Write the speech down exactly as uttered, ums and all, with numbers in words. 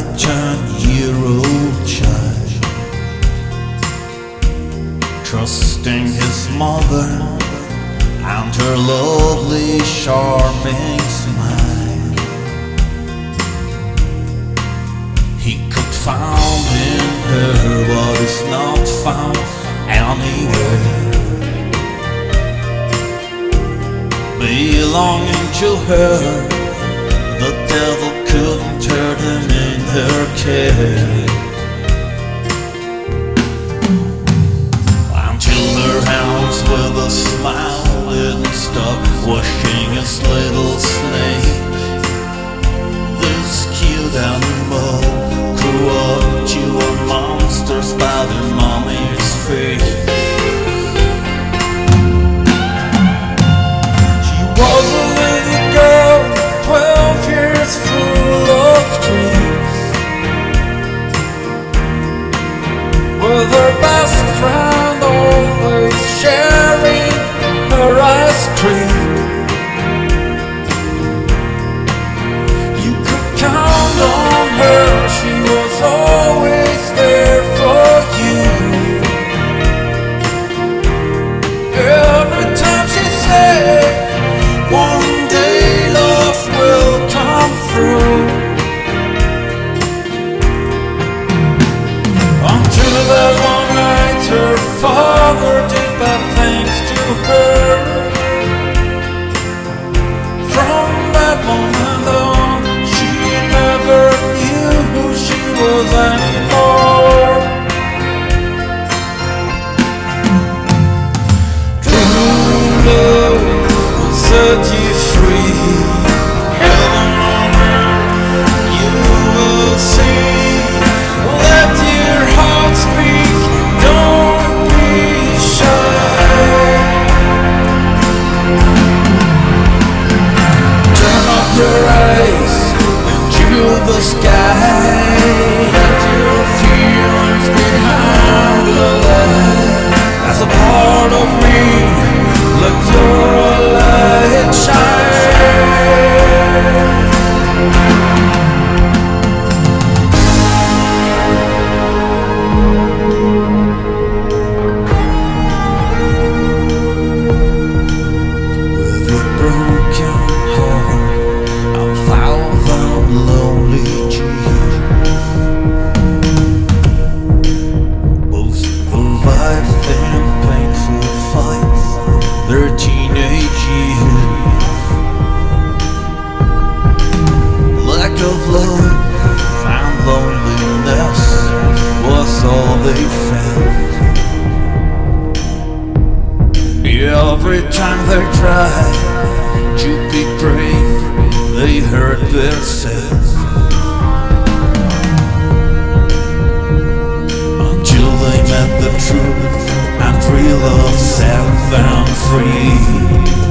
a ten-year-old child, trusting his mother and her lovely, charming smile. He could find in her what is not found anywhere, belonging to her. The devil couldn't hurt him in her care, until her hands with a smile didn't stop washing his little snake. This cute animal grew up to a monster's by the mommy's feet. She was a little girl, twelve years, full of dreams, with her best friend always sharing her ice cream. You could count on her, she was always there for you. Every time she said, one day love will come through. Until that one night her father did bad things to her. From that moment on, she never knew who she was anymore. True love will set you free. Heaven on earth you will see. Let your heart speak, don't be shy. Turn up your eyes into the sky. Let your feelings behind the light. As a part of me, let your light shine. With a broken heart, a thousand lonely tears, both survived in painful fights their teenage years. Lack of love and loneliness was all they felt. Every time they tried to be brave, they hurt themselves, until they met the truth and real love set them free.